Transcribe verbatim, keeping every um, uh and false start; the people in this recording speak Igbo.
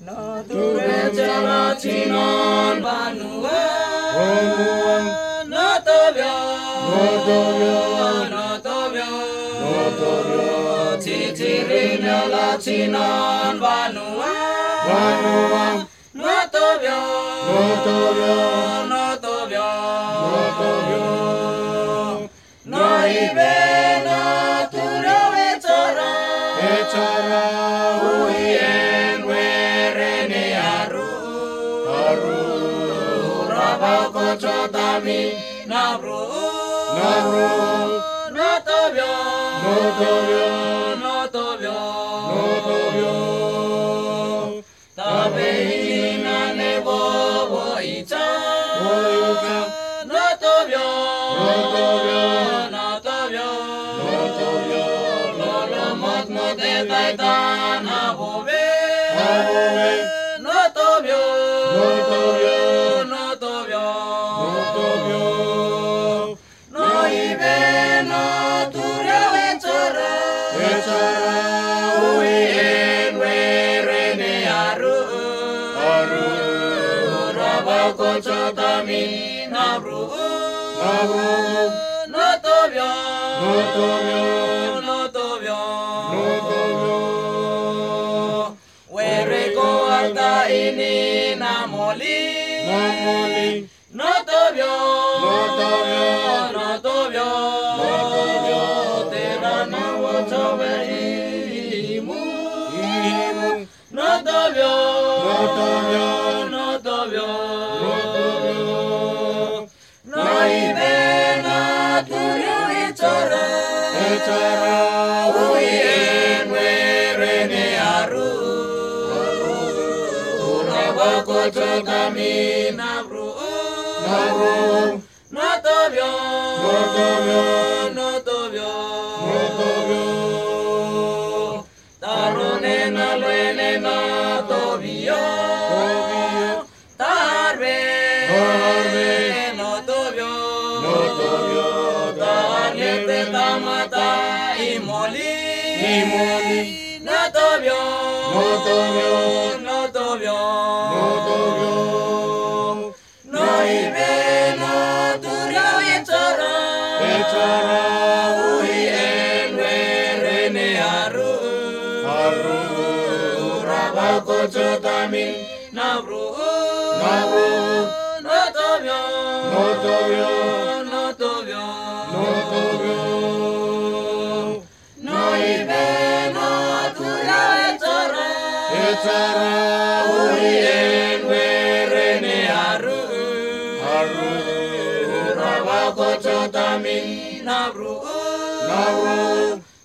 Turecela cinon banua Notobio Notobio Notobio Notobio Cicirina la cinon banua Banua Notobio Notobio Notobio Notobio Noi bena turio ecara Ecara Uien werene aru Aru Rabako chotami Nabru Nabru Notobio Notobio Notobio Notobio Tabehina nebo boicha Boicha Notobio Notobio Notobio Notobio Lolo mot mote taitan above Above Notobio Notobio Notobio Notobio Noi beno turio echara Echara Uien werene aru Aru Rabako chotami Nabru Nabru Notobio Notobio Notobio Notobio Wereko alta ini namoli Namoli Notobio Notobio Notobio Notobio Terana wachawe imu Imu Notobio Notobio Notobio Notobio Noi bena turio echara Echara Uien werene aru Urabako chotami Nabru Nabru Notobio Notobio Notobio Notobio Tarone na luene na tobio Tobio Tarbe Tarbe Notobio Notobio Tarniete tamata imoli Imoli Notobio Notobio Notobio Notobio Noi beno turio echara Echara Uien werene aru Aru Rabako chotami Nabru Nabru Notobio Notobio Notobio Notobio Noi beno turio echara Echara Uien werene aru Aru Rabako chotami Nabru Nabru